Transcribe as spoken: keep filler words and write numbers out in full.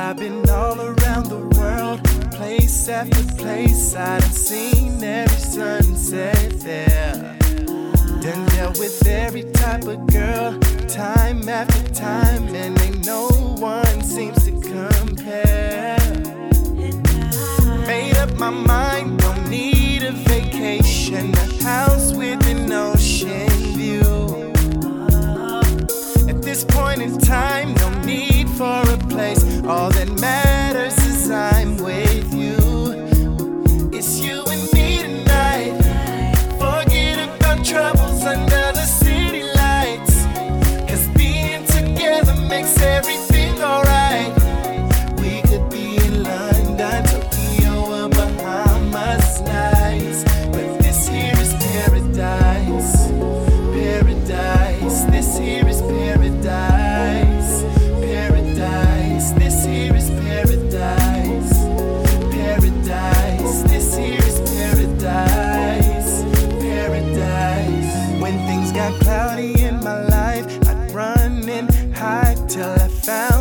I've been all around the world, place after place. I done seen every sunset there. Done dealt with every type of girl, time after time, and ain't no one seems to compare. Made up my mind, don't need a vacation, a house with an ocean view. At this point in time, no need for a place. All that matters is I'm with you. It's you and me tonight. Forget about troubles under the city lights, 'cause being together makes everything alright. We could be in London, Tokyo, or Bahamas nights, but this here is paradise. Paradise, this here is paradise. Paradise, this here is paradise. Paradise, this here is paradise. Paradise. When things got cloudy in my life, I'd run and hide till I found